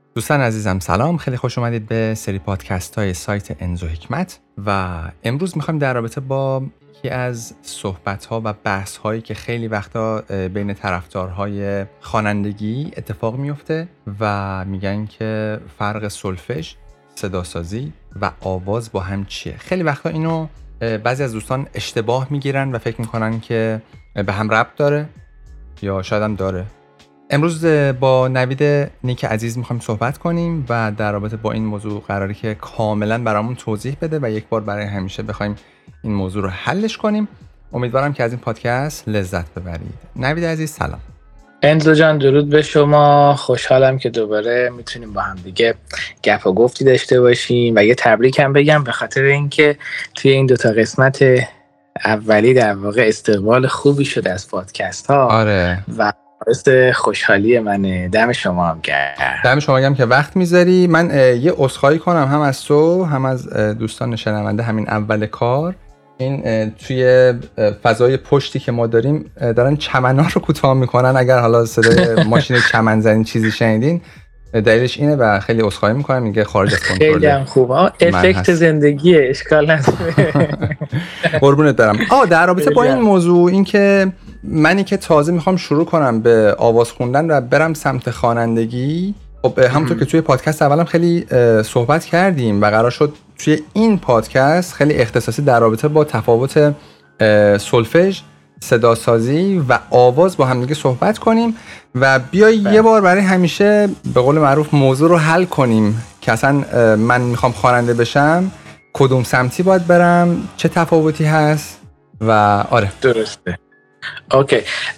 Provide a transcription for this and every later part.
دوستان عزیزم سلام، خیلی خوش اومدید به سری پادکست های سایت انزو حکمت و امروز میخوایم در رابطه با یکی از صحبت ها و بحث هایی که خیلی وقتا بین طرفدارهای خوانندگی اتفاق میفته و میگن که فرق سولفژ، صداسازی و آواز با هم چیه. خیلی وقتا اینو بعضی از دوستان اشتباه میگیرن و فکر میکنن که به هم ربط داره یا شاید هم داره. امروز با نوید نیک عزیز میخوایم صحبت کنیم و در رابطه با این موضوع قراره که کاملا برامون توضیح بده و یک بار برای همیشه بخوایم این موضوع رو حلش کنیم. امیدوارم که از این پادکست لذت ببرید. نوید عزیز سلام. انزو جان درود به شما، خوشحالم که دوباره میتونیم با هم دیگه گپ و گفتی داشته باشیم و یه تبریک هم بگم به خاطر اینکه توی این دوتا قسمت اولی در واقع استقبال خوبی شده از پادکست ها. آره و باعث خوشحالی منه. دم شما هم گرم. دم شما گرم که وقت میذاری. من یه عذرخواهی کنم هم از تو هم از دوستان شنونده. همین اول کار این توی فضای پشتی که ما داریم دارن چمنا رو کوتاه میکنن. اگر حالا صدای ماشین چمن زنی چیزی شنیدین دلیلش اینه و خیلی عذرخواهی میکنم. میگه خارج از کنترل. خیلی هم خوبه، افکت زندگیه، اشکال نداره. قربونت برم. در رابطه با این موضوع، این که منی که تازه میخوام شروع کنم به آواز خوندن و برم سمت خوانندگی، خب همونطور که توی پادکست اولم خیلی صحبت کردیم و قرار شد توی این پادکست خیلی اختصاصی در رابطه با تفاوت سولفژ، صداسازی و آواز با هم دیگه صحبت کنیم و بیای یه بار برای همیشه به قول معروف موضوع رو حل کنیم که اصلا من میخوام خواننده بشم کدوم سمتی باید برم، چه تفاوتی هست و آره. درسته. اوکی.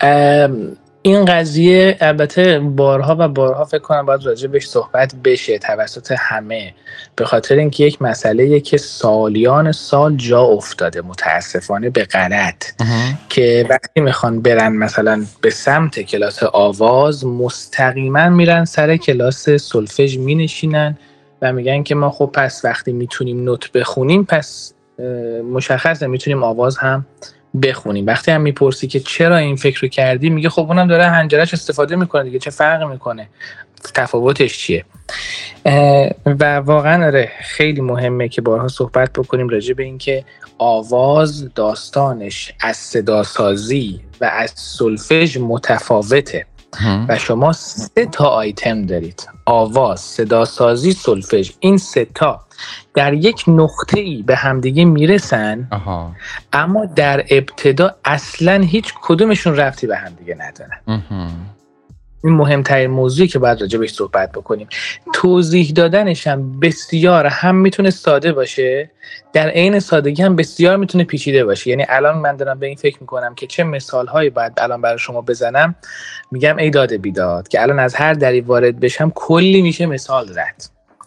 این قضیه البته بارها و بارها فکر کنم باید راجع بهش صحبت بشه توسط همه، به خاطر اینکه یک مسئله که سالیان سال جا افتاده متاسفانه به غلط که وقتی میخوان برن مثلا به سمت کلاس آواز مستقیما میرن سر کلاس سولفژ مینشینن و میگن که ما خب پس وقتی میتونیم نوت بخونیم پس مشخصه میتونیم آواز هم بخونیم. وقتی هم میپرسی که چرا این فکر رو کردی، میگه خب اونم داره حنجره‌اش استفاده میکنه دیگه، چه فرقی میکنه، تفاوتش چیه؟ و واقعا آره خیلی مهمه که بارها صحبت بکنیم راجع به این که آواز داستانش از صداسازی و از سولفژ متفاوته و شما 3 تا آیتم دارید: آواز، صداسازی، سولفژ. این 3 تا در یک نقطه‌ای به همدیگه میرسن اما در ابتدا اصلاً هیچ کدومشون ربطی به همدیگه ندارن. این مهمترین موضوعی که باید راجع بهش صحبت بکنیم. توضیح دادنش هم بسیار هم میتونه ساده باشه، در عین سادگی هم بسیار میتونه پیچیده باشه. یعنی الان من دارم به این فکر میکنم که چه مثالهایی باید الان برای شما بزنم، میگم ای داد بیداد که الان از هر دری وارد بشم کلی میشه مثال زد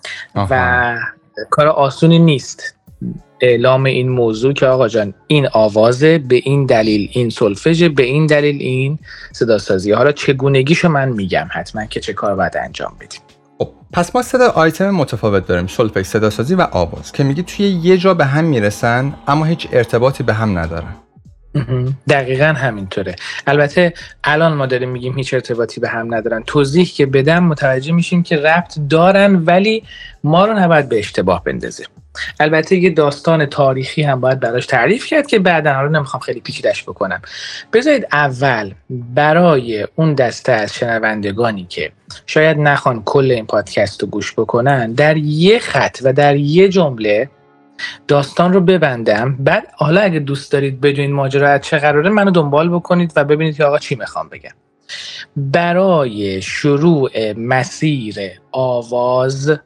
و کار آسونی نیست اعلام این موضوع که آقا جان این آوازه، به این دلیل این سولفژ، به این دلیل این صداسازی. حالا چگونگیشو من میگم حتما که چه کار باید انجام بدیم. پس ما 3 آیتم متفاوت داریم: سولفژ، صداسازی و آواز، که میگی توی یه جا به هم میرسن اما هیچ ارتباطی به هم ندارن. دقیقاً همینطوره. البته الان ما داریم میگیم هیچ ارتباطی به هم ندارن، توضیح که بدم متوجه میشیم که ربط دارن ولی ما رو نباید به اشتباه بندازه. البته یه داستان تاریخی هم باید براش تعریف کرد که بعداً حالا نمیخوام خیلی پیچیده‌اش بکنم. بذارید اول برای اون دسته از شنوندگانی که شاید نخوان کل این پادکست رو گوش بکنن در یه خط و در یه جمله داستان رو ببندم، بعد حالا اگه دوست دارید بدونید ماجرا از چه قراره منو دنبال بکنید و ببینید که آقا چی میخوام بگم. برای شروع مسیر آواز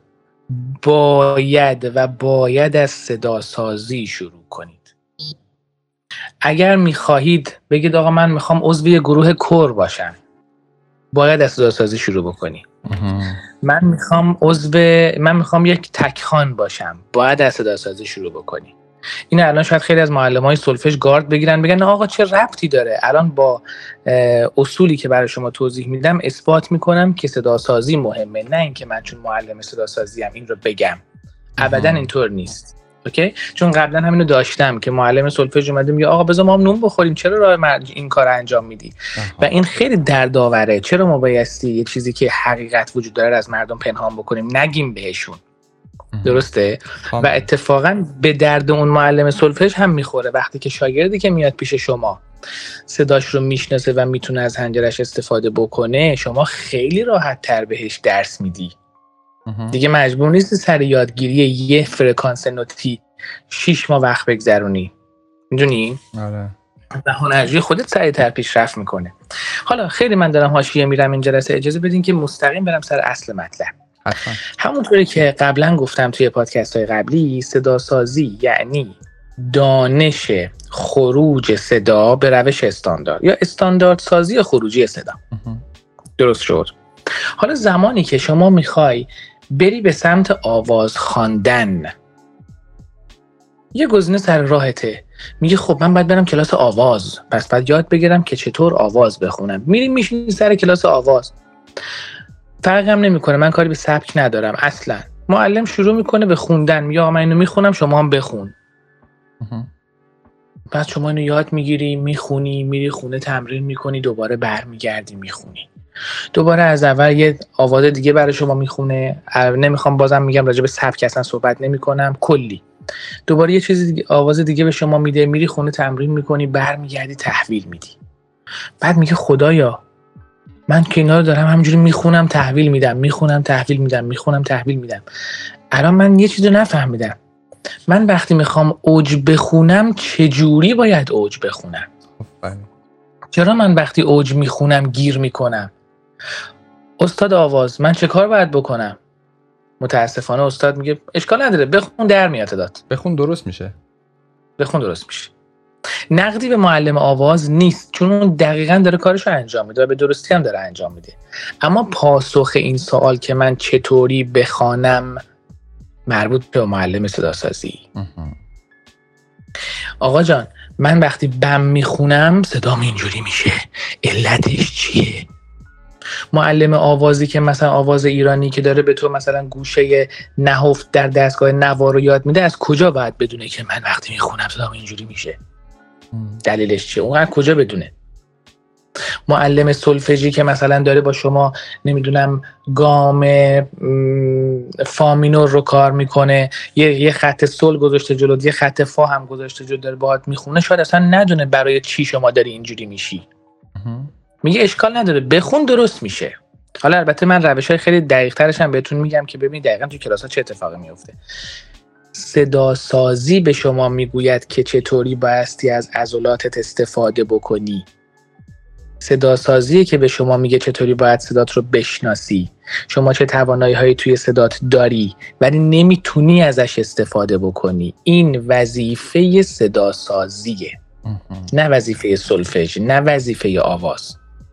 باید از صداسازی شروع کنید. اگر میخواهید بگید آقا من میخوام عضو یه گروه کور باشم، باید از صداسازی شروع بکنی. من میخوام یک تکخوان باشم، باید از صداسازی شروع بکنی. این الان شاید خیلی از معلمای سولفژ گارد بگیرن بگن آقا چه ربطی داره. الان با اصولی که برای شما توضیح میدم اثبات میکنم که صداسازی مهمه، نه اینکه من چون معلم صداسازی ام این رو بگم. ابدا اینطور نیست. اوکی، چون قبلا همینو داشتم که معلم سولفژ اومده میگه آقا بذار ما هم نون بخوریم، چرا این کار انجام میدی؟ و این خیلی دردآوره. چرا ما بایستی یه چیزی که حقیقت وجود داره از مردم پنهان بکنیم، نگیم بهشون؟ درسته؟ و اتفاقا به درد اون معلم سولفژ هم میخوره وقتی که شاگردی که میاد پیش شما صداش رو میشناسه و میتونه از حنجرش استفاده بکنه، شما خیلی راحت تر بهش درس میدی. دیگه مجبور نیستی سر یادگیری یه فرکانس نوتی 6 ماه وقت بگذرونی. میدونی؟ آره. و هنرجوی خودت سریع‌تر پیشرفت میکنه. حالا خیلی من دارم حاشیه میرم این جلسه، اجازه بدین که مستقیم برم سر اصل مطلب. همونطوری که قبلا گفتم توی پادکست های قبلی، صدا سازی یعنی دانش خروج صدا به روش استاندارد یا استاندارد سازی خروجی صدا. درست شد؟ حالا زمانی که شما میخوای بری به سمت آواز خواندن، یه گزینه سر راهته، میگه خب من باید برم کلاس آواز، پس باید یاد بگیرم که چطور آواز بخونم. میری میشینی سر کلاس آواز، فرقی هم نمیکنه، من کاری به سبک ندارم اصلا. معلم شروع میکنه به خوندن، میگه آقا من اینو میخونم شما هم بخون. بعد شما اینو یاد میگیری، میخونی، میری خونه تمرین میکنی، دوباره برمیگردی میخونی، دوباره از اول یه آواز دیگه برای شما میخونه. نمیخوام بازم میگم راجع به سبک اصلا صحبت نمیکنم، کلی دوباره یه چیز دیگه، آواز دیگه به شما میده، میری خونه تمرین میکنی، برمیگردی تحویل میدی. بعد میگه خدایا من که اینا رو دارم همینجوری میخونم تحویل میدم، میخونم تحویل میدم، میخونم تحویل میدم، الان من یه چیزو نفهمیدم. من وقتی میخوام اوج بخونم چجوری باید اوج بخونم؟ چرا من وقتی اوج میخونم گیر میکنم؟ استاد آواز من چه کار باید بکنم؟ متاسفانه استاد میگه اشکال نداره، بخون در میاد داد، بخون درست میشه، بخون درست میشه. نقدی به معلم آواز نیست، چون اون دقیقاً داره کارشو انجام میده و به درستی هم داره انجام میده. اما پاسخ این سوال که من چطوری بخوانم مربوط به معلم صداسازی. آقا جان من وقتی بم میخونم صدام اینجوری میشه، علتش چیه؟ معلم آوازی که مثلا آواز ایرانی که داره به تو مثلا گوشه نهفت در دستگاه نوا رو یاد میده، از کجا باید بدونه که من وقتی میخونم صدام اینجوری میشه؟ دلیلش چیه؟ اون از کجا بدونه؟ معلم سولفژی که مثلا داره با شما نمیدونم گام فا مینور رو کار میکنه، یه خط سول گذاشته جلو، یه خط فا هم گذاشته جلو، داره باهات میخونه، شاید اصلا ندونه برای چی شما داری اینجوری میشی. میگه اشکال نداره بخون درست میشه. حالا البته من روش‌های خیلی دقیق ترش هم بهتون میگم که ببینید دقیقاً تو کلاس‌ها چه اتفاقی میفته. صدا سازی به شما میگوید که چطوری بایستی از عضلاتت استفاده بکنی. صدا سازی که به شما میگه چطوری باید صدات رو بشناسی، شما چه توانایی‌هایی توی صدات داری ولی نمیتونی ازش استفاده بکنی. این وظیفه صدا سازیه، نه وظیفه سولفژ، نه وظیفه آواز.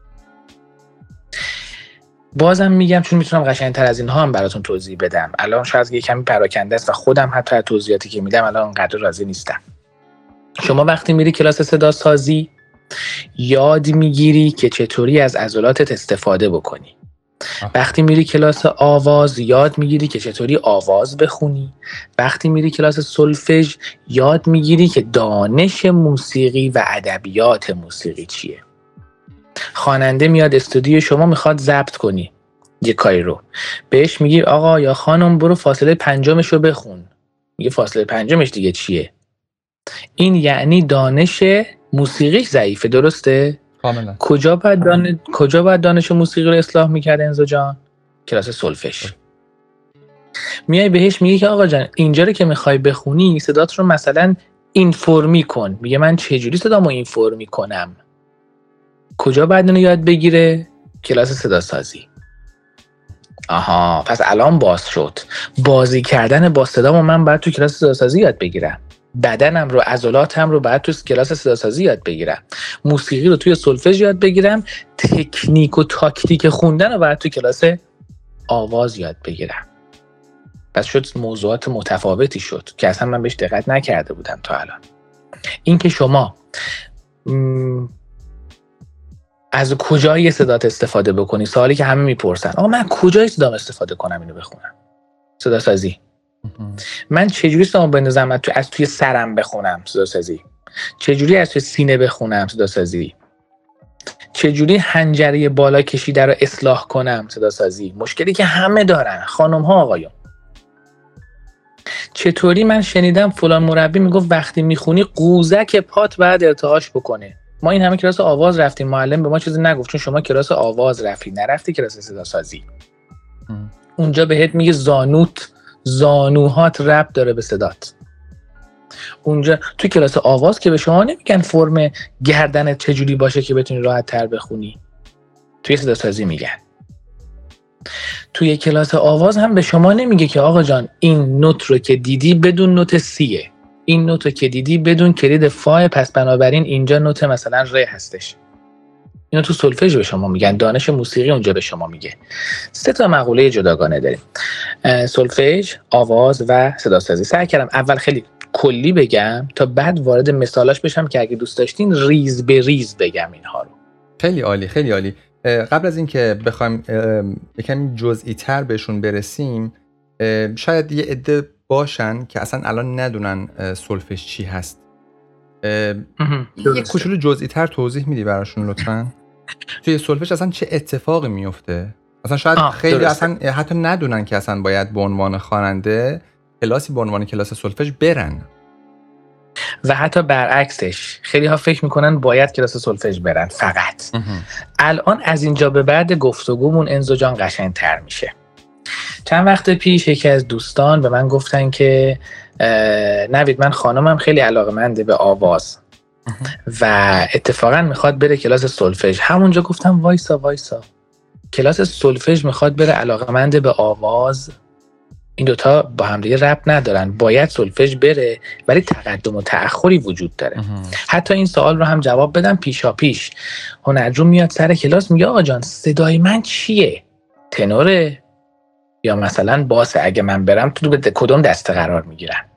بازم میگم چون میتونم قشنگتر از اینها هم براتون توضیح بدم، الان شاید یه کمی پراکنده است و خودم حتی توضیحاتی که میدم الان انقدر راضی نیستم. شما وقتی میری کلاس صدا سازی یاد میگیری که چطوری از عضلاتت استفاده بکنی. وقتی میری کلاس آواز یاد میگیری که چطوری آواز بخونی. وقتی میری کلاس سولفژ یاد میگیری که دانش موسیقی و ادبیات موسیقی چیه. خواننده میاد استودیو شما میخواد ضبط کنی یه کاری رو، بهش میگی آقا یا خانم برو فاصله پنجمش رو بخون، میگه فاصله پنجمش دیگه چیه؟ این یعنی دانش موسیقیش ضعیفه. درسته؟ کاملا. کجا باید دانش موسیقی رو اصلاح میکرد انزو جان؟ کلاس سولفژ. میای بهش میگی که آقا جان اینجا رو که میخوای بخونی صدات رو مثلا اینفورمی کن. میگه من چجوری صدامو اینفورمی کنم؟ کجا باید اینو یاد بگیره؟ کلاس صدا سازی. آها پس الان باز شد. بازی کردن با صدامو من باید تو کلاس صدا سازی یاد بگیرم. بدنم رو، عضلاتم رو باید تو کلاس صدا سازی یاد بگیرم. موسیقی رو توی سولفژ یاد بگیرم. تکنیک و تاکتیک خوندن رو باید تو کلاس آواز یاد بگیرم. پس شد موضوعات متفاوتی شد که اصلا من بهش دقت نکرده بودم تا الان. این که شما از کجای صدات استفاده بکنی، سوالی که همه میپرسن آقا من کجای صدام استفاده کنم اینو بخونم؟ صدا سازی. من چجوری صدامو بندازم از توی سرم بخونم صداسازی، چجوری از توی سینه بخونم صداسازی، چجوری حنجره بالا کشیده رو اصلاح کنم صداسازی، مشکلی که همه دارن خانم ها آقایون. چطوری من شنیدم فلان مربی میگفت وقتی میخونی قوزک پات بعد ارتعاش بکنه. ما این همه کلاس آواز رفتیم، معلم به ما چیزی نگفت چون شما کلاس آواز رفتی، نرفتی کلاس صداسازی. اونجا بهت میگه زانوهات ربط داره به صدات. اونجا توی کلاس آواز که به شما نمیگن فرم گردنت چجوری باشه که بتونی راحت تر بخونی، توی صداسازی میگن. توی کلاس آواز هم به شما نمیگه که آقا جان این نوت رو که دیدی بدون نوت سیه، این نوت رو که دیدی بدون کلید فا، پس بنابراین اینجا نوت مثلا ر هستش. اینو تو سولفژ به شما میگن، دانش موسیقی اونجا به شما میگه. 3 مقوله جداگانه داریم: سولفژ، آواز و صداسازی. سعی کردم اول خیلی کلی بگم تا بعد وارد مثالاش بشم که اگه دوست داشتین ریز به ریز بگم اینها رو. خیلی عالی، خیلی عالی. قبل از اینکه بخوایم یکم جزئی تر بهشون برسیم، شاید یه عده باشن که اصلا الان ندونن سولفژ چی هست. یه کوچولو جزئی تر توضیح میدی براشون لطفاً؟ توی سولفژ اصلا چه اتفاقی میفته؟ اصلا شاید خیلی اصلا حتی ندونن که اصلا باید به عنوان خواننده کلاسی به عنوان کلاس سولفژ برن. و حتی برعکسش خیلی ها فکر میکنن باید کلاس سولفژ برن فقط. الان از اینجا به بعد گفتگومون انزو جان قشنگ‌تر میشه. چند وقت پیش یکی از دوستان به من گفتن که نوید من خانمم خیلی علاقه‌منده به آواز و اتفاقا میخواد بره کلاس سولفژ. همونجا گفتم وایسا کلاس سولفژ میخواد بره علاقه‌منده به آواز، این دوتا با هم دیگه ربط ندارن. باید سولفژ بره ولی تقدم و تأخری وجود داره. حتی این سوال رو هم جواب بدم پیشا پیش. هنرجو میاد سر کلاس میگه آقا جان صدای من چیه؟ تنوره یا مثلا باسه؟ اگه من برم تو به کدوم دسته قرار میگیرم؟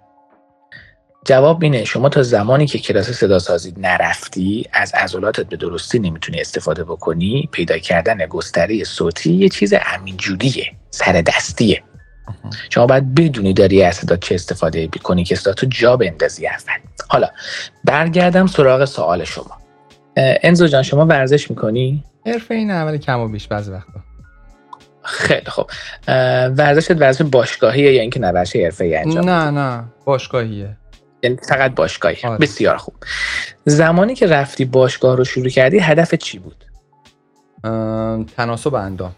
جواب اینه شما تا زمانی که کلاس صداسازی نرفتی از عضلاتت به درستی نمیتونی استفاده بکنی. پیدا کردن گستره صوتی یه چیز همینجوریه، سر دستیه. شما باید بدونی داری از صدات چه استفاده بکنی که صداتو جا بندازی اول. حالا برگردم سراغ سوال شما. انزو جان شما ورزش میکنی؟ حرفه‌ای نه ولی کم و بیش بعضی وقتا. خیلی خوب. ورزشت ورزش باشگاهیه یا اینکه ورزش حرفه‌ای انجام میدی؟ نه باشگاهیه. یعنی فقط باشگاهی. بسیار خوب. زمانی که رفتی باشگاه رو شروع کردی هدفت چی بود؟ تناسب اندام.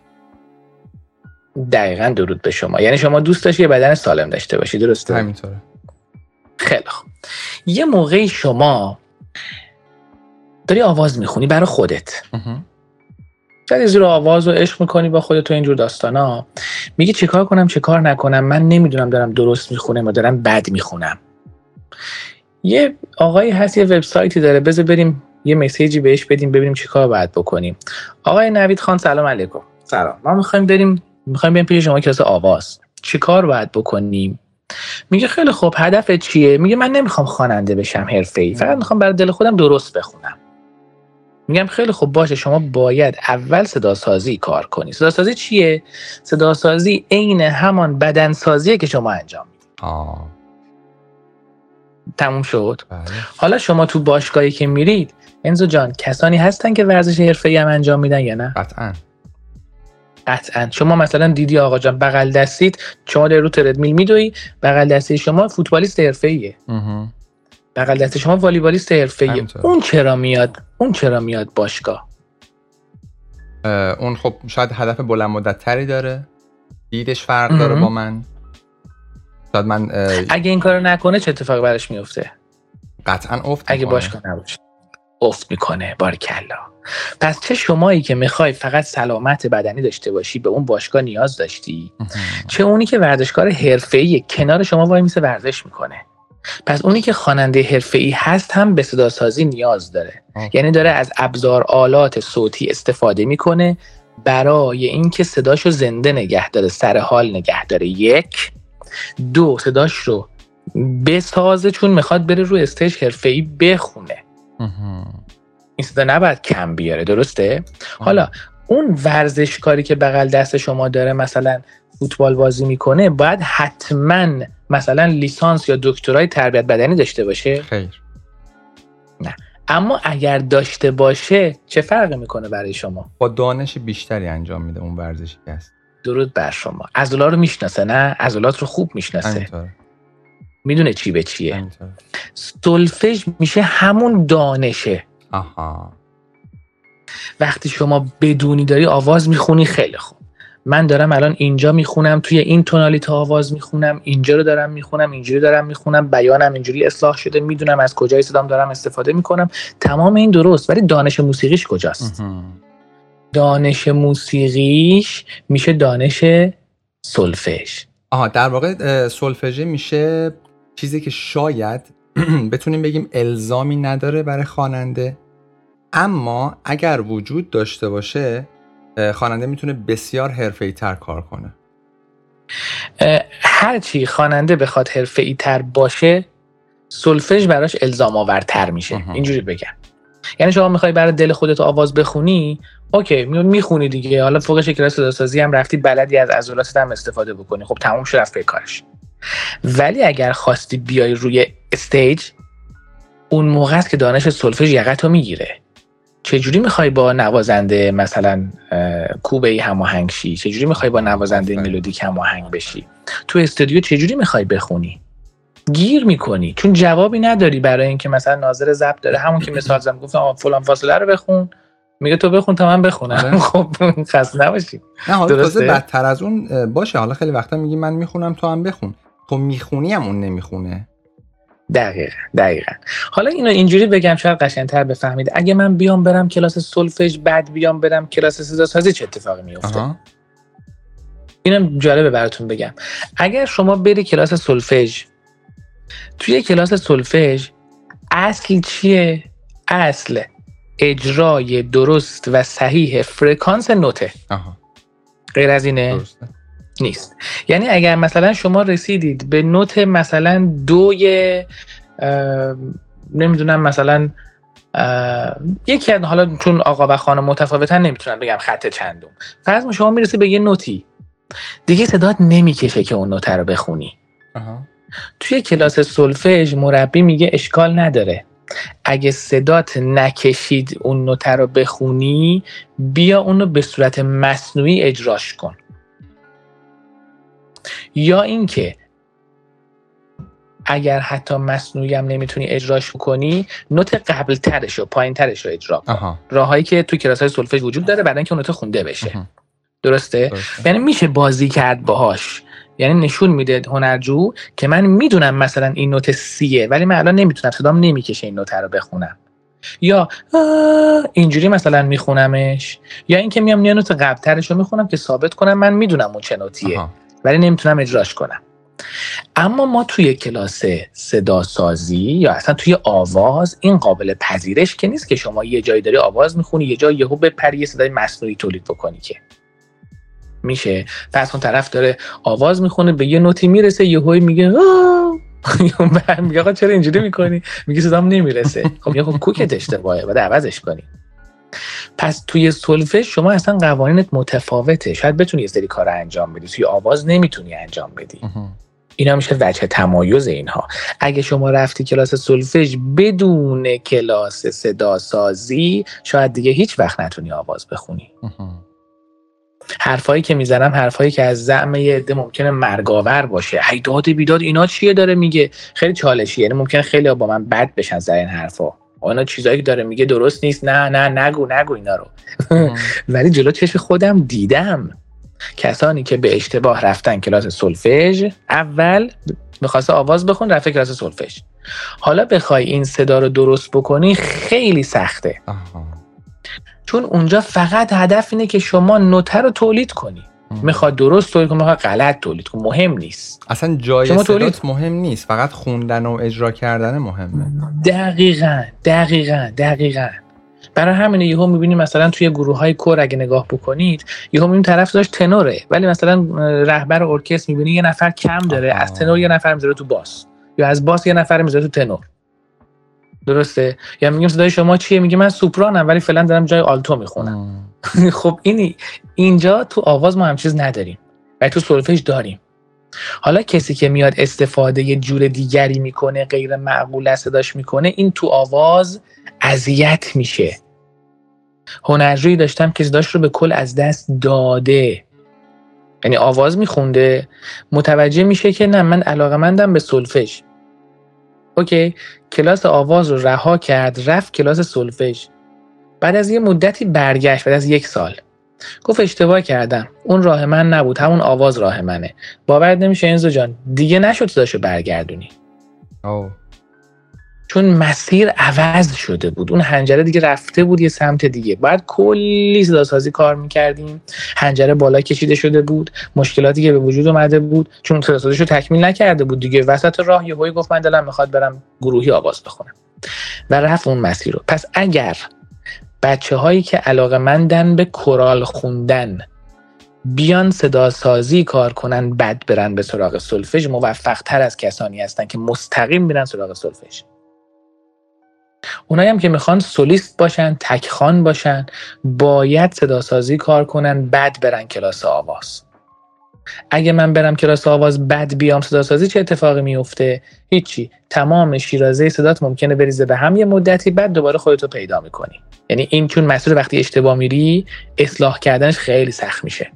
دقیقاً درود به شما. یعنی شما دوست داشتی یه بدن سالم داشته باشی، درسته؟ همینطوره. خیلی خوب. یه موقعی شما داری آواز میخونی برای خودت. شاید زیر آواز رو عشق میکنی با خودت و اینجور داستانا. میگی چیکار کنم چیکار نکنم، من نمیدونم دارم درست میخونم یا دارم بد میخونم. یه آقایی هست یه وبسایتی داره، بذار بریم یه مسیجی بهش بدیم ببینیم چیکار باید بکنیم. آقای نوید خان سلام علیکم. سلام. ما میخوایم بریم پیش شما کلاس آواز. چیکار باید بکنیم؟ میگه خیلی خوب هدفت چیه؟ میگه من نمیخوام خواننده بشم حرفه‌ای، فقط میخوام برای دل خودم درست بخونم. میگم خیلی خوب باشه، شما باید اول صداسازی کار کنی. صداسازی چیه؟ صداسازی عین همان بدنسازیه که شما انجام میدید. تموم شد. حالا شما تو باشگاهی که میرید انزو جان کسانی هستن که ورزش حرفه‌ای هم انجام میدن یا نه؟ قطعاً. شما مثلا دیدی آقا جان بغل دستیت، شما در رو تردمیل میدوی، بغل دستی شما فوتبالیست حرفه‌ایه. بغل دست شما والیبالیست حرفه‌ایه. اون چرا میاد باشگاه؟ اون خب شاید هدف بلند مدت تری داره، دیدش فرق داره با من. شاید من اگه این کارو نکنه چه اتفاقی براش میفته؟ قطعاً افت اگه باشگاه نباشه افت میکنه. باریکلا. پس چه شمایی که میخوای فقط سلامت بدنی داشته باشی به اون باشگاه نیاز داشتی، چه اونی که ورزشکار حرفه‌ای کنار شما وای میسه ورزش میکنه. پس اونی که خواننده حرفه‌ای هست هم به صداسازی نیاز داره. یعنی داره از ابزار آلات صوتی استفاده میکنه برای اینکه صداشو زنده نگه داره، سر حال نگه داره. 1 2 صداش رو بسازه چون میخواد بره رو استیج حرفه‌ای بخونه. این صدا نباید کم بیاره، درسته؟ حالا اون ورزشکاری که بغل دست شما داره مثلا فوتبال بازی میکنه باید حتما مثلا لیسانس یا دکترای تربیت بدنی داشته باشه؟ خیر. نه. اما اگر داشته باشه چه فرقی میکنه برای شما؟ با دانش بیشتری انجام میده اون ورزشی که هست. درود بر شما. عضلا رو میشناسه؟ نه، عضلات رو خوب میشناسه، میدونه چی به چیه. سولفژ میشه همون دانشه. آها. وقتی شما بدونی داری آواز میخونی، خیلی خوب، من دارم الان اینجا میخونم، توی این تونالیته آواز میخونم، اینجا رو دارم میخونم، اینجوری دارم میخونم، بیانم اینجوری اصلاح شده، میدونم از کجای صدام دارم استفاده میکنم، تمام این درست، ولی دانش موسیقیش کجاست؟ دانش موسیقیش میشه دانش سولفژ. در واقع سولفژ میشه چیزی که شاید بتونیم بگیم الزامی نداره برای خواننده، اما اگر وجود داشته باشه خواننده میتونه بسیار حرفه‌ای تر کار کنه. هرچی خواننده بخواد حرفه‌ای تر باشه سولفژ براش الزام آورتر میشه. اینجوری بگم، یعنی شما میخوای برای دل خودت آواز بخونی، اوکی میخونی دیگه، حالا فوقش کلاس صداسازی هم رفتی، بلدی از عضلاتت هم استفاده بکنی، خب تموم شد، رفت به کارش. ولی اگر خواستی بیای روی استیج، اون موقع است که دانش سولفژ یقتو میگیره. چجوری میخوای با نوازنده مثلا کوبه‌ای هماهنگ شی؟ چجوری میخوای با نوازنده ملودیک هماهنگ بشی؟ تو استودیو چجوری میخوای بخونی؟ گیر میکنی، چون جوابی نداری برای اینکه مثلا ناظر ضبط داره همون که مثال زدم گفتم فلان فاصله رو بخون، میگه تو بخون تا من بخونم. خب خسته نباشی. نه حالا تازه بدتر از اون باشه، حالا خیلی وقتا میگی من میخونم تو هم بخون، تو میخونی هم اون نمیخونه. دقیقاً. حالا اینو اینجوری بگم شاید قشنگ‌تر بفهمید. اگه من بیام برم کلاس سولفژ، بعد بیام برم کلاس صداسازی، چه اتفاقی میفته؟ اینم جالبه براتون بگم. اگر شما بری کلاس سولفژ، توی کلاس سولفژ اصل چیه؟ اصل اجرای درست و صحیح فرکانس نوته. غیر از اینه؟ درسته. نیست. یعنی اگر مثلا شما رسیدید به نوت مثلا دوی نمیدونم مثلا یکی از، حالا چون آقا و خانم متفاوتن نمیتونم بگم خط چندم، فرض شما میرسی به یه نوتی دیگه، صدات نمیکشه که اون نوت رو بخونی. توی کلاس سولفژ مربی میگه اشکال نداره، اگه صدات نکشید اون نوت رو بخونی، بیا اونو به صورت مصنوعی اجراش کن. یا اینکه اگر حتی مصنوعی هم نمیتونی اجراش کنی، نوت قبل ترش و پایین ترش رو اجرا کن. راهایی که تو کلاس های سولفژ وجود داره برای اینکه اون نوت خونده بشه. درسته؟ یعنی میشه بازی کرد باهاش، یعنی نشون میده هنرجو که من میدونم مثلا این نوت سیه، ولی من الان نمیتونم، صدام نمیکشه این نوت رو بخونم، یا اینجوری مثلا میخونمش، یا اینکه میام یه نوت قبل ترش رو میخونم که ثابت کنم من میدونم اون چه نوتیه، ولی نمیتونم اجراش کنم. اما ما توی کلاس صدا سازی یا اصلا توی آواز این قابل پذیرش که نیست که شما یه جایی داری آواز میخونی، یه جایی یهو بپری یه صدای مصنوعی تولید بکنی. که میشه فرض کن طرف داره آواز میخونه به یه نوتی میرسه، یهو میگه میگه آقا چرا اینجوری میکنی؟ میگه صدام نمیرسه. خب یه کوکت اشتباهه، بعد عوضش کنی. پس توی سولفژ شما اصلا قوانینت متفاوته، شاید بتونی یه سری کار انجام بدی، توی آواز نمیتونی انجام بدی. اینا میشه وجه تمایز اینها. اگه شما رفتی کلاس سولفژ بدون کلاس صدا سازی، شاید دیگه هیچ وقت نتونی آواز بخونی. حرفایی که میزنم حرفایی که از زعم یه عده ممکنه مرگاور باشه، ای داد بیداد اینا چیه داره میگه، خیلی چالشیه، یعنی ممکنه خیلی با من بد بشن سر این حرفا، اونا چیزایی که داره میگه درست نیست، نه نگو اینا رو. ولی جلو چشم خودم دیدم کسانی که به اشتباه رفتن کلاس سولفژ، اول می‌خواسته آواز بخون، رفته کلاس سولفژ، حالا بخوای این صدا رو درست بکنی خیلی سخته. چون اونجا فقط هدف اینه که شما نوته رو تولید کنی. میخواد درست تولید کنی، میخواد غلط تولید کنی، مهم نیست. اصلا جای صدات مهم نیست، فقط خوندن و اجرا کردن مهمه. دقیقاً. برای همینه یهو میبینی مثلا توی گروه‌های کور اگه نگاه بکنید، یهو میبینی طرف داشت تنوره، ولی مثلا رهبر ارکستر میبینی یه نفر کم داره، از تنور یه نفر میذاره تو باس، یا از باس یه نفر میذاره تو تنور. درسته؟ یا میگم صدای شما چیه؟ میگه من سوپرانم ولی فعلا دارم جای آلتو میخونم. خب اینجا تو آواز ما هم چیز نداریم. و تو سولفژ داریم. حالا کسی که میاد استفاده یه جور دیگری میکنه، غیر معقول از صداش میکنه، این تو آواز اذیت میشه. هنرجویی داشتم که صداش رو به کل از دست داده، یعنی آواز میخونده، متوجه میشه که نه، من علاقه‌مندم به سولفژ. اوکی، کلاس آواز رو رها کرد، رفت کلاس سولفژ. بعد از یه مدتی برگشت، بعد از 1 سال گفت اشتباه کردم، اون راه من نبود، همون آواز راه منه. باورت نمیشه انزو جان، دیگه نشد صداشو برگردونی. چون مسیر عوض شده بود، اون حنجره دیگه رفته بود یه سمت دیگه. بعد کلی صداسازی کار میکردیم، حنجره بالا کشیده شده بود، مشکلاتی که به وجود اومده بود چون صداسازیشو تکمیل نکرده بود دیگه. وسط راه یهویی گفت من دلم میخواد برم گروهی آواز بخونم و رفت اون مسیر رو. پس اگر بچه‌هایی که علاقه‌مندن به کورال خوندن بیان صداسازی کار کنن، بعد برن به سراغ سولفژ، موفق‌تر از کسانی هستن که مستقیم میرن سراغ سولفژ. اونایی هم که میخوان سولیست باشن، تکخوان باشن، باید صداسازی کار کنن، بعد برن کلاس آواز. اگه من برم کلاس آواز بعد بیام صداسازی، چه اتفاقی میفته؟ هیچی، تمام شیرازه صدات ممکنه بریزه به هم یه مدتی، بعد دوباره خودتو پیدا میکنی. یعنی این چون مسیر وقتی اشتباه میری، اصلاح کردنش خیلی سخت میشه.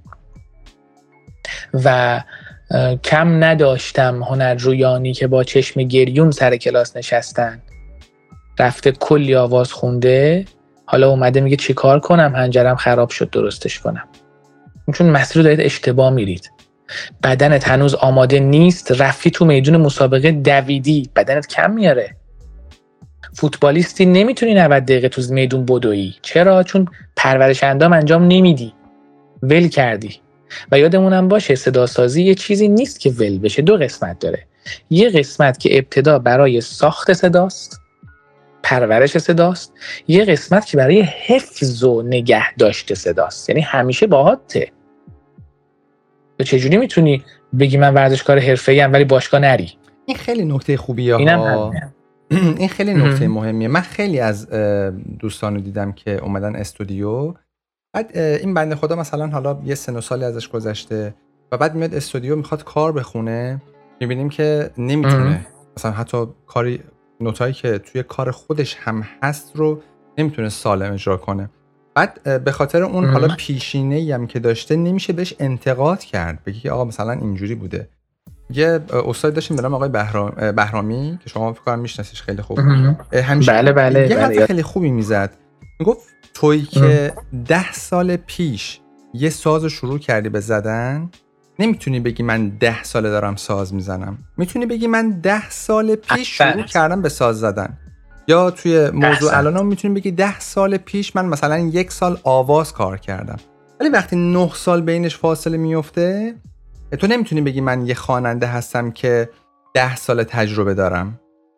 و کم نداشتم هنرجویانی که با چشم گریون سر کلاس نشستن، رفته کلی آواز خونده، حالا اومده میگه چی کار کنم، حنجرم خراب شد درستش کنم. چون مسیر رو دارید اشتباه میرید. بدنت هنوز آماده نیست، رفتی تو میدون مسابقه دویدی، بدنت کم میاره. فوتبالیستی نمیتونی 90 دقیقه تو میدون بدویی. چرا؟ چون پرورش اندام انجام نمیدی، ول کردی. و یادمونم باشه صداسازی یه چیزی نیست که ول بشه، 2 قسمت داره. یه قسمت که ابتدا برای ساخت صداست، پرورش صداست، یه قسمت که برای حفظ و نگه داشت صداست، یعنی همیشه باهاته. تو چجوری میتونی بگی من ورزشکار حرفه‌ای ام ولی باشگاه نری؟ این خیلی نکته خوبیه ها. این خیلی نکته مهمیه. من خیلی از دوستانو دیدم که اومدن استودیو، بعد این بنده خدا مثلا حالا یه 3 سالی ازش گذشته و بعد میاد استودیو میخواد کار بخونه، میبینیم که نمیتونه مثلا حتی کاری نوتایی که توی کار خودش هم هست رو نمیتونه سالم اجرا کنه. بعد به خاطر اون حالا پیشینه‌ای هم که داشته نمیشه بهش انتقاد کرد، بگی آقا مثلا اینجوری بوده. یه استاد داشتیم به نام آقای بهرامی که شما فکر کنم میشناسیش خیلی خوب. همیشه بله یه حرف خیلی خوبی میزد، میگفت تویی که 10 سال پیش یه ساز شروع کردی به زدن، نمیتونی بگی من 10 ساله دارم ساز میزنم، میتونی بگی من 10 سال پیش شروع کردم به ساز زدن. یا توی موضوع الان میتونی بگی 10 سال پیش من مثلا 1 سال آواز کار کردم. ولی وقتی 9 سال بینش فاصله میفته، تو نمیتونی بگی من یه خواننده هستم که 10 سال تجربه دارم.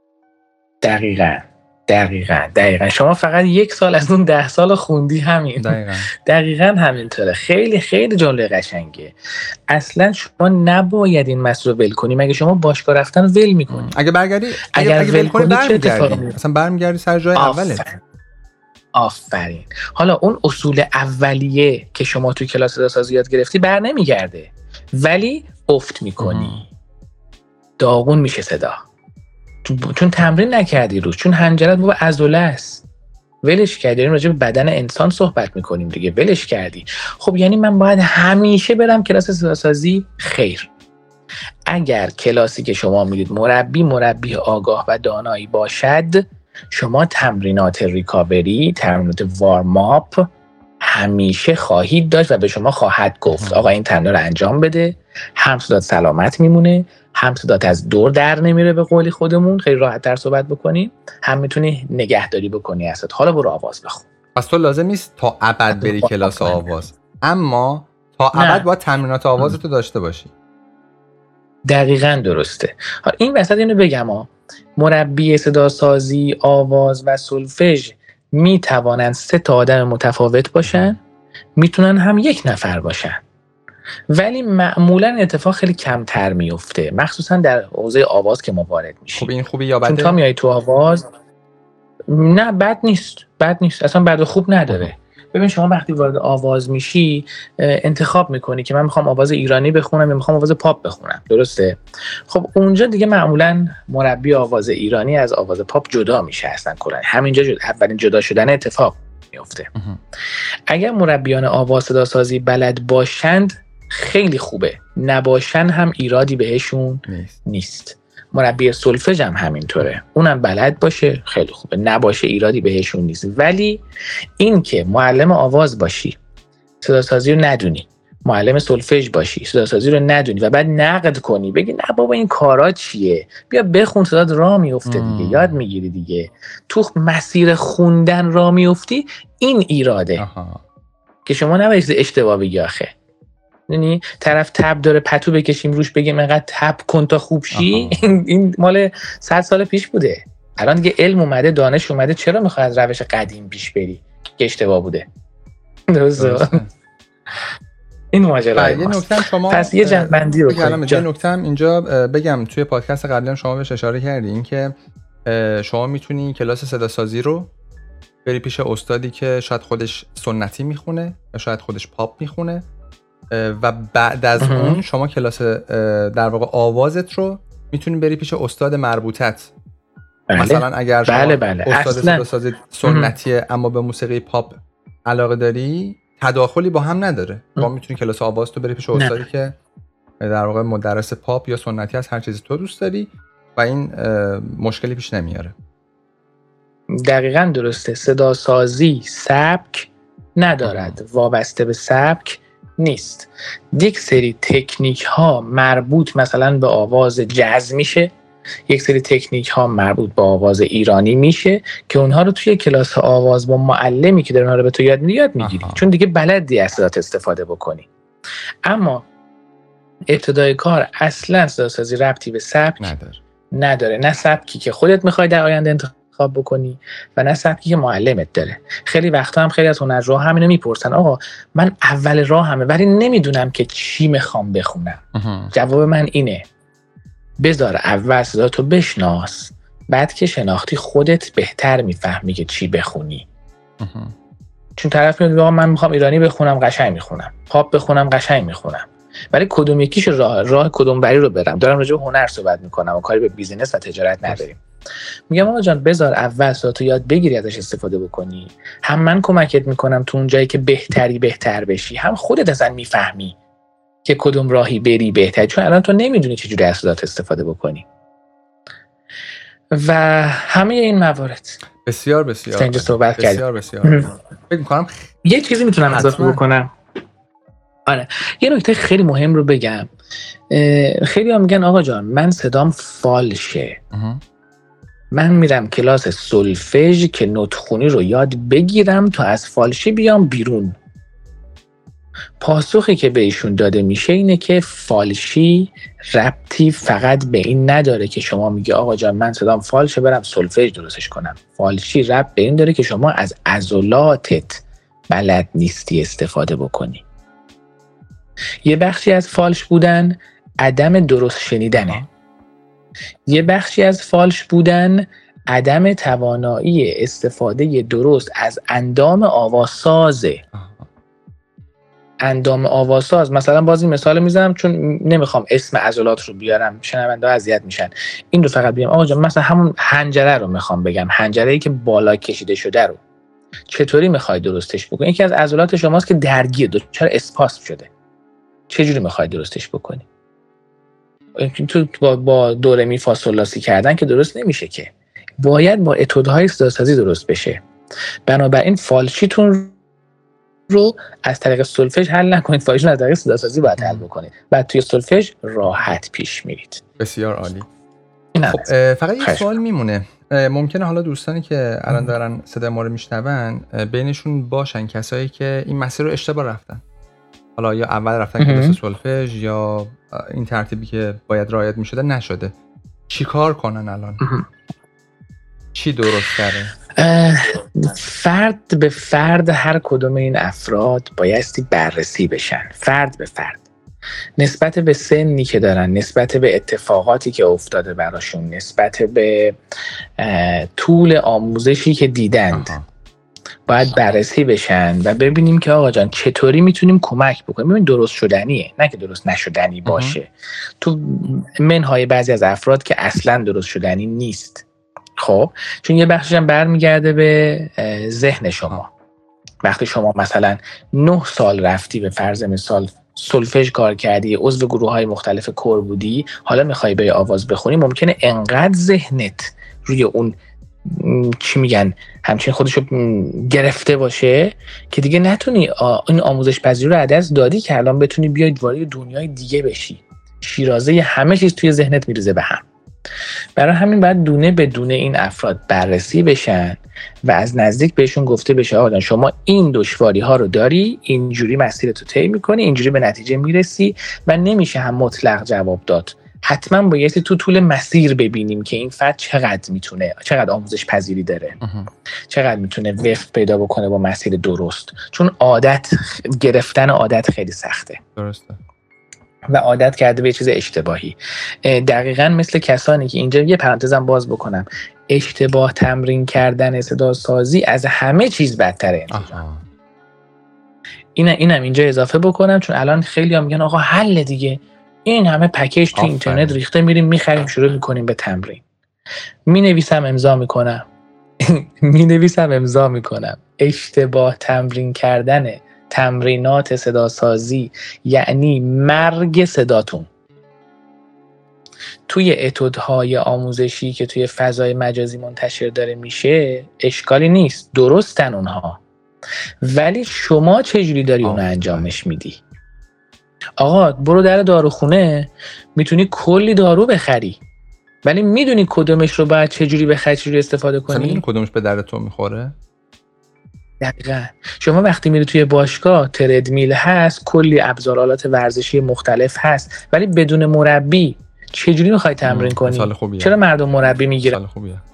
دقیقاً شما فقط 1 سال از اون 10 سال خوندی. همین دقیقاً همینطوره. خیلی خیلی جمله قشنگه. اصلا شما نباید این مسئله رو ول کنی. مگه شما باشگاه رفتن ول میکنی؟ اگر برگردی اگر ول کنی چه اتفاقی میفته؟ مثلا برمیگردی سر جای اولت. آفرین. حالا اون اصول اولیه که شما توی کلاس صداسازی یاد گرفتی بر نمیگرده، ولی افت میکنی، داغون میشه صدا، چون تمرین نکردی روش، چون حنجرت بابا عضله است، ولش کردی. داریم راجع به بدن انسان صحبت میکنیم دیگه، ولش کردی. خب یعنی من باید همیشه برم کلاس صداسازی؟ خیر. اگر کلاسی که شما میدید مربی آگاه و دانایی باشد، شما تمرینات ریکاوری، تمرینات وارماپ همیشه خواهید داشت و به شما خواهد گفت آقا این تمرین رو انجام بده، هم صدات سلامت میمونه، هم صدات از دور در نمیره، به قولی خودمون خیلی راحت تر صحبت بکنی، هم میتونی نگهداری بکنی ازت. حالا برو آواز بخون. پس تو لازم نیست تا ابد بری کلاس آواز، اما تا ابد باید تمرینات آوازتو داشته باشی. دقیقاً درسته. این وسط اینو بگم مربی صداسازی، آواز و سولفژ می توانند 3 تا آدم متفاوت باشن، میتونن هم 1 نفر باشن، ولی معمولا اتفاق خیلی کمتر میفته، مخصوصا در حوزه آواز که ما وارد میشیم. خب این خوبی یا بده؟ چون تا میای تو آواز، نه بد نیست اصلا، بد و خوب نداره. ببین شما وقتی وارد آواز میشی انتخاب میکنی که من میخوام آواز ایرانی بخونم یا میخوام آواز پاپ بخونم، درسته؟ خب اونجا دیگه معمولا مربی آواز ایرانی از آواز پاپ جدا میشه، اصلا کلا همینجا اولین جدا شدن اتفاق میفته. اگر مربیان آواز صدا سازی بلد باشند خیلی خوبه، نباشن هم ایرادی بهشون نیست. مربی سولفژ هم همینطوره، اونم بلد باشه خیلی خوبه، نباشه ایرادی بهشون نیست. ولی این که معلم آواز باشی صدا سازی رو ندونی، معلم سولفژ باشی صدا سازی رو ندونی و بعد نقد کنی بگی نه بابا این کارا چیه، بیا بخون صدات راه میفته دیگه، یاد میگیری دیگه، تو مسیر خوندن راه میفتی، این ایراده که شما نباید اشتباه بگی. آخه یعنی طرف تب داره پتو بکشیم روش بگیم اینقدر تب کن تا خوب شی، این مال 100 سال پیش بوده. الان دیگه علم اومده، دانش اومده، چرا میخوای از روش قدیم پیش بری که اشتباه بوده؟ درسته. این ماجرای یه نکته شما پس یه جنبندی رو کنید. یه نکته اینجا بگم، توی پادکست قبلی هم شما بهش اشاره کردی، این که شما میتونی کلاس صدا سازی رو بری پیش استادی که شاید خودش سنتی میخونه یا شاید خودش پاپ میخونه و بعد از اون شما کلاس در واقع آوازت رو میتونی بری پیش استاد مربوطت. مثلا اگر شما استاد صدا سازی سنتیه اما به موسیقی پاپ علاقه داری، تداخلی با هم نداره. ما میتونی کلاس آواز تو بری پیش استادی که در واقع مدرس پاپ یا سنتی از هر چیزی تو دوست داری و این مشکلی پیش نمیاره. دقیقاً درسته. صدا سازی سبک ندارد، وابسته به سبک نیست. یک سری تکنیک ها مربوط مثلا به آواز جاز میشه، یک سری تکنیک ها مربوط به آواز ایرانی میشه که اونها رو توی کلاس آواز با معلمی که داره اونها رو به تو یاد میگیری، چون دیگه بلدی از صدات استفاده بکنی. اما ابتدای کار اصلا صدا سازی ربطی به سبک نداره. نه سبکی که خودت میخوای در آینده انتخاب بکنی و نه سبکی که معلمت داره. خیلی وقتا هم خیلی از هنرجوها همینو میپرسن، آقا من اول راهمه ولی نمیدونم که چی میخوام بخونم. جواب من اینه، بذار اول صداتو بشناس، بعد که شناختی خودت بهتر میفهمی که چی بخونی. چون طرف میگه آقا من میخوام ایرانی بخونم قشنگ میخونم، پاپ بخونم قشنگ میخونم، ولی کدوم یکیش راه کدوم بری رو برم؟ دارم راجع به هنر صحبت میکنم و کاری به بیزینس و تجارت نداریم. میگم آقا جان بذار اول صداتو یاد بگیری، ازش استفاده بکنی، هم من کمکت میکنم تو اون جایی که بهتر بشی، هم خودت اصلا میفهمی که کدوم راهی بری بهتر، چون الان تو نمیدونی چجوری از صدات استفاده بکنی. و همه این موارد بسیار اینجا صحبت کردیم. فکر می‌کنم یه چیزی میتونم اضافه بکنم. آره یه نکته خیلی مهم رو بگم. خیلی ها میگن آقا جان من صدام فالشه، من میرم کلاس سولفژ که نطخونی رو یاد بگیرم تا از فالشی بیام بیرون. پاسخی که به ایشون داده میشه اینه که فالشی ربطی فقط به این نداره که شما میگی آقا جان من صدام فالشه برم سولفژ درستش کنم. فالشی ربط به این داره که شما از عضلاتت بلد نیستی استفاده بکنی. یه بخشی از فالش بودن عدم درست شنیدنه، یه بخشی از فالش بودن عدم توانایی استفاده درست از اندام آوازسازه. اندام آوازساز مثلا باز این مثال میزنم چون نمیخوام اسم عضلات رو بیارم، شنونده ها اذیت میشن. این رو فقط بگم آقا جان مثلا همون حنجره رو میخوام بگم، حنجره‌ای که بالا کشیده شده رو چطوری میخوای درستش بکنی؟ یکی از عضلات شماست که درگیر دچار اسپاسم شده، چجوری میخوای درستش بکنی؟ تو با دوره می فا صل لا سی کردن که درست نمیشه، که باید با اتودهای صداسازی درست بشه. بنابراین فالشیتون رو از طریق سولفژ حل نکنید، فالشیتون از طریق صداسازی باید حل بکنید، بعد توی سولفژ راحت پیش میرید. بسیار عالی. خب فقط یک سوال میمونه، ممکنه حالا دوستانی که الان دارن صدای ما رو میشنون بینشون باشن کسایی که این مسیر رو اشتباه رفتن، حالا یا اول رفتن کلاس سولفژ یا این ترتیبی که باید رعایت میشده نشده، چی کار کنن الان؟ چی درست داره؟ فرد به فرد هر کدوم این افراد بایستی بررسی بشن، فرد به فرد، نسبت به سنی که دارن، نسبت به اتفاقاتی که افتاده براشون، نسبت به طول آموزشی که دیدند. باید بررسی بشن و ببینیم که آقا جان چطوری میتونیم کمک بکنیم. ببین درست شدنیه، نه که درست نشدنی باشه. تو منهای بعضی از افراد که اصلا درست شدنی نیست. خب چون یه بخشش هم برمیگرده به ذهن شما. وقتی شما مثلا 9 سال رفتی به فرض مثال سولفژ کار کردی، عضو گروه‌های مختلف کور بودی، حالا میخوای به آواز بخونی، ممکنه انقدر ذهنت روی اون چی میگن همچین خودشو گرفته باشه که دیگه نتونی این آموزش پذیری رو عدس دادی که الان بتونی بیای وارد دنیای دیگه بشی. شیرازه همه چیز توی ذهنت میریزه به هم. برای همین باید دونه به دونه این افراد بررسی بشن و از نزدیک بهشون گفته بشه آقا شما این دشواری ها رو داری، اینجوری مسیرتو طی میکنی، اینجوری به نتیجه میرسی و نمیشه هم مطلق جواب داد. حتما بایستی تو طول مسیر ببینیم که این فرد چقدر آموزش پذیری داره، چقدر میتونه وفق پیدا بکنه با مسیر درست. چون گرفتن عادت خیلی سخته. درسته. و عادت کرده به چیز اشتباهی. دقیقاً مثل کسانی که اینجا یه پرانتزم باز بکنم، اشتباه تمرین کردن صدا سازی از همه چیز بدتره. اینم اینجا اضافه بکنم چون الان خیلی ها میگن آقا حل دیگه، این همه پکیج تو اینترنت ریخته، میریم میخریم شروع میکنیم به تمرین. مینویسم امضا میکنم اشتباه تمرین کردن تمرینات صدا سازی یعنی مرگ صداتون. توی اتودهای آموزشی که توی فضای مجازی منتشر داره میشه اشکالی نیست، درستن اونها، ولی شما چجوری داری اونو انجامش میدی؟ آقا برو در داروخونه، میتونی کلی دارو بخری ولی میدونی کدومش رو باید چجوری بخری، چجوری استفاده کنی؟ میدونی کدومش به درد تو میخوره؟ دقیقاً. شما وقتی میری توی باشگاه تردمیل هست، کلی ابزارالات ورزشی مختلف هست، ولی بدون مربی چجوری میخوای تمرین کنی؟ چرا مردم مربی میگیرن؟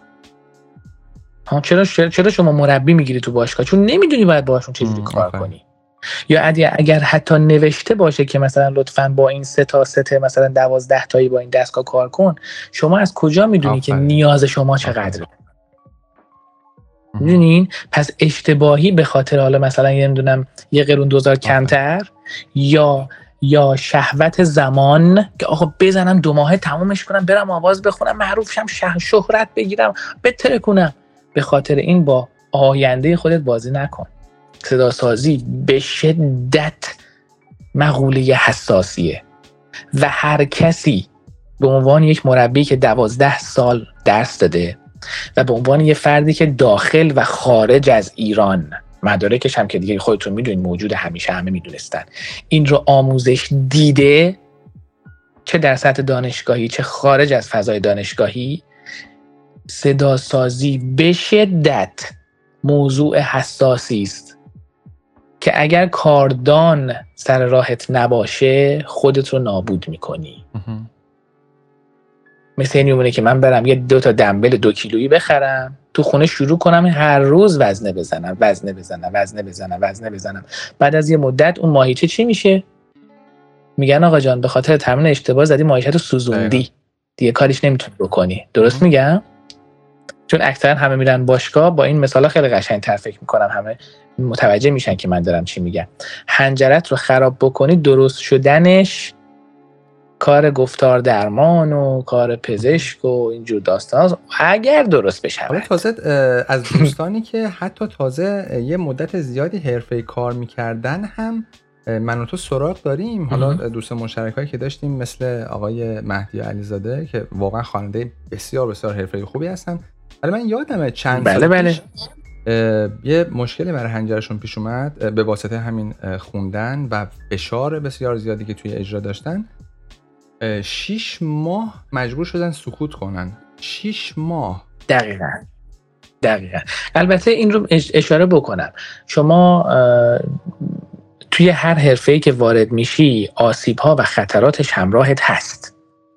چرا شما مربی میگیری تو باشگاه؟ چون نمیدونی باید باهاشون چجوری کار کنی. یا اگر حتی نوشته باشه که مثلا لطفاً با این 3 تا ست مثلا 12 تایی با این دستگاه کار کن، شما از کجا میدونی که نیاز شما چقدره؟ میدونین؟ پس اشتباهی به خاطر حالا مثلا نمیدونم یه قرون دوزار کمتر یا شهوت زمان که آقا بزنم 2 ماهه تمومش کنم، برم آواز بخونم، معروف شم، شهرت بگیرم، بهتره کنم، به خاطر این با آینده خودت بازی نکن. صدا سازی به شدت مقوله حساسیه و هر کسی به عنوان یک مربی که 12 سال درس داده و به عنوان یه فردی که داخل و خارج از ایران، مدارکش هم که دیگه خودتون میدونید موجود، همیشه همه میدونستن، این رو آموزش دیده، چه در سطح دانشگاهی چه خارج از فضای دانشگاهی، صدا سازی به شدت موضوع حساسی است که اگر کاردان سر راهت نباشه خودت رو نابود میکنی. مثل این میمونه که من برم یه 2 تا دمبل 2 کیلویی بخرم تو خونه، شروع کنم هر روز وزنه بزنم. بعد از یه مدت اون ماهیچه چی میشه؟ میگن آقا جان به خاطر تمرین اشتباه زدی ماهیچه رو سوزوندی، دیگه کاریش نمیتونی بکنی. درست میگم؟ چون اکثرا همه میرن باشگاه، با این مثالا خیلی قشنگ‌تر فکر میکنم همه متوجه میشن که من دارم چی میگم. حنجرت رو خراب بکنی، درست شدنش کار گفتار درمان و کار پزشک و اینجور داستان اگر درست بشه. حالا تازه از دوستانی که حتی تازه یه مدت زیادی حرفه‌ای کار میکردن هم من و تو سراغ داریم. حالا دوست مشترکایی که داشتیم مثل آقای مهدی علیزاده که واقعا خواننده بسیار بسیار حرفه‌ای خوبی هستن. ولی من یادمه چند سال پیش یه مشکلی برای حنجرشون پیش اومد به واسطه همین خوندن و فشار بسیار زیادی که توی اجرا داشتن. 6 ماه مجبور شدن سکوت کنن. 6 ماه. دقیقاً. البته این رو اشاره بکنم، شما توی هر حرفه‌ای که وارد میشی آسیب‌ها و خطراتش همراهت هست.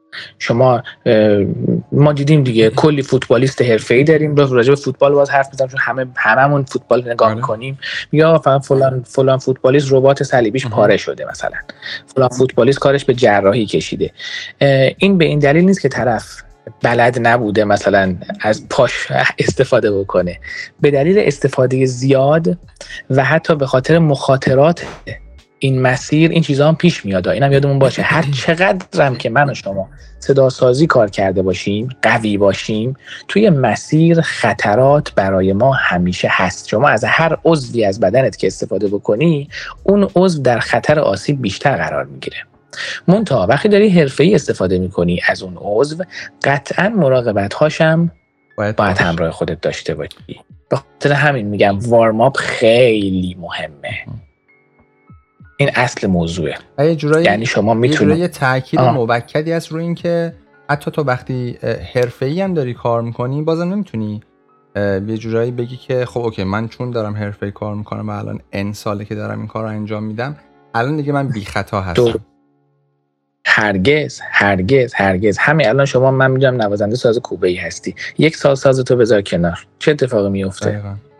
ما دیدیم دیگه، کلی فوتبالیست حرفه‌ای داریم، راجع به فوتبال باز حرف میزنم چون هممون فوتبال نگاه میکنیم، یا فلان فوتبالیست رباط صلیبیش پاره شده، مثلا فلان فوتبالیست کارش به جراحی کشیده. این به این دلیل نیست که طرف بلد نبوده مثلا از پاش استفاده بکنه، به دلیل استفاده زیاد و حتی به خاطر مخاطرات این مسیر این چیزا هم پیش میاد. اینم یادمون باشه هر چقدرم که من و شما صدا سازی کار کرده باشیم، قوی باشیم، توی مسیر خطرات برای ما همیشه هست. شما از هر عضوی از بدنت که استفاده بکنی، اون عضو در خطر آسیب بیشتر قرار میگیره. منتها وقتی داری حرفه‌ای استفاده میکنی از اون عضو، قطعاً مراقبت‌هاشم باید همراه خودت داشته باشی. به خاطر همین میگم وارم آپ خیلی مهمه. این اصل موضوعه. یعنی شما میتونی یه تاکید موکدی هست روی این که حتی تو وقتی حرفه‌ای هم داری کار میکنی، بازم نمیتونی یه جورایی بگی که خب اوکی من چون دارم حرفه‌ای کار میکنم و الان ان ساله که دارم این کار رو انجام میدم، الان دیگه من بی خطا هستم. هرگز هرگز هرگز. همین الان شما، من میدونم نوازنده ساز کوبه‌ای هستی، 1 سال سازتو بذار کنار، چه اتفاقی میفته؟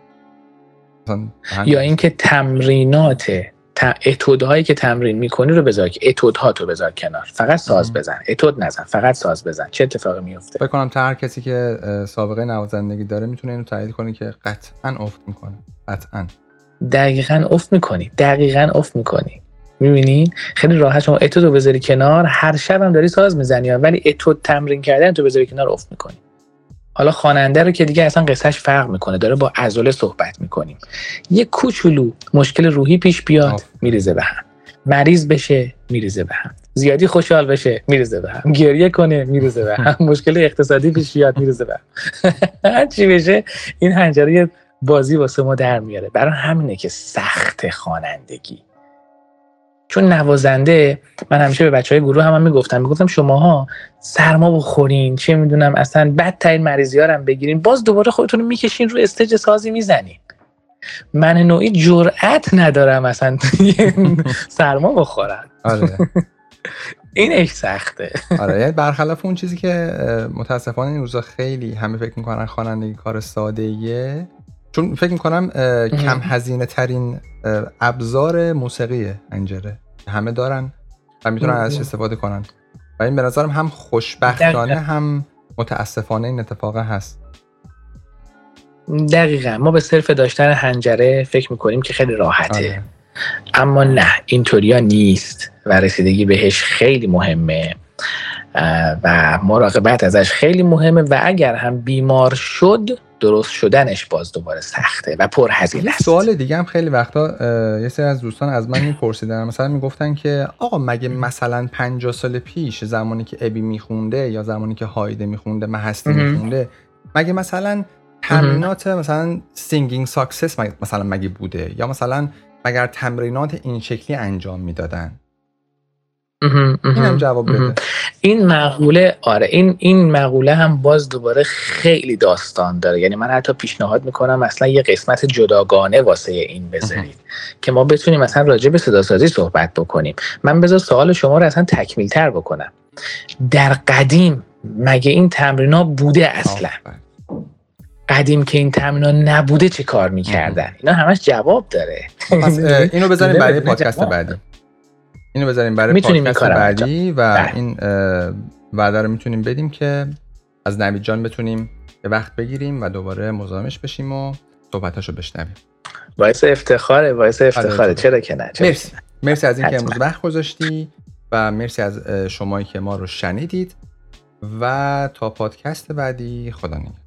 یا اینکه تمرینات اتودهایی که تمرین میکنی رو بذار، اتودهاتو بذار کنار، فقط ساز بزن، اتود نزن، فقط ساز بزن، چه اتفاقی میفته؟ فکر کنم هر کسی که سابقه نوازندگی داره میتونه اینو تایید کنه که قطعاً افت میکنه. قطعاً دقیقاً افت میکنی. میبینین خیلی راحت شما اتودو بذاری کنار، هر شب هم داری ساز میزنی، ولی اتود تمرین کردن تو بذاری کنار افت میکنی. حالا خواننده رو که دیگه اصلا قصهش فرق میکنه، داره با عضله صحبت میکنیم، یه کوچولو مشکل روحی پیش بیاد میریزه به هم، مریض بشه میریزه به هم، زیادی خوشحال بشه میریزه به هم، گریه کنه میریزه به هم، مشکل اقتصادی پیش بیاد میریزه به هم. هر چی بشه این حنجره بازی واسه ما در میاره. برای همینه که سخت خوانندگی. چون نوازنده، من همیشه به بچهای گروه هم میگفتم شماها سرما بخورین، چه میدونم اصلا بدترین مریضی‌ها رو بگیرین، باز دوباره خودتون رو میکشین رو استیج سازی میزنین. من نوعی جرأت ندارم اصلا سرما بخورم. آره. اینش سخته. آره، یعنی برخلاف اون چیزی که متاسفانه این روزا خیلی همه فکر میکنن خوانندگی کار ساده‌ایه، چون فکر میکنم کم هزینه ترین ابزار موسیقی حنجره همه دارن و میتونن ازش استفاده کنن و این به نظرم هم خوشبختانه هم متاسفانه این اتفاق هست. دقیقاً ما به صرف داشتن حنجره فکر میکنیم که خیلی راحته. اما نه، اینطوریا نیست و رسیدگی بهش خیلی مهمه و مراقبت ازش خیلی مهمه و اگر هم بیمار شد درست شدنش باز دوباره سخته و پرهزینه است. سوال دیگه هم خیلی وقتا یه سری از دوستان از من میپرسیدن، مثلا میگفتن که آقا مگه مثلا 50 سال پیش زمانی که ابی میخونده یا زمانی که هایده میخونده، مهستی میخونده، مگه مثلا تمرینات مثلا سینگینگ ساکسس مثلا مگه بوده، یا مثلا مگر تمرینات این شکلی انجام میدادن؟ اینم جواب بده. این مقوله، آره این مقوله هم باز دوباره خیلی داستان داره. یعنی من حتی پیشنهاد میکنم اصلا یه قسمت جداگانه واسه این بذارید که ما بتونیم مثلا راجع به صداسازی صحبت بکنیم. من بذار سوال شما رو اصلا تکمیل تر بکنم. در قدیم مگه این تمرینا بوده اصلا؟ قدیم که این تمرینا نبوده چه کار میکردن؟ اینا همش جواب داره. پس اینو بذاریم برای پادکست بعدی. اینو بذاریم برای پادکست بعدی و این وعده رو میتونیم بدیم که از نوید جان بتونیم یه وقت بگیریم و دوباره مزاحمش بشیم و صحبتاشو بشنویم. باعث افتخاره. چرا که نه. مرسی از اینکه امروز وقت گذاشتی و مرسی از شمایی که ما رو شنیدید و تا پادکست بعدی، خدا نگهدار.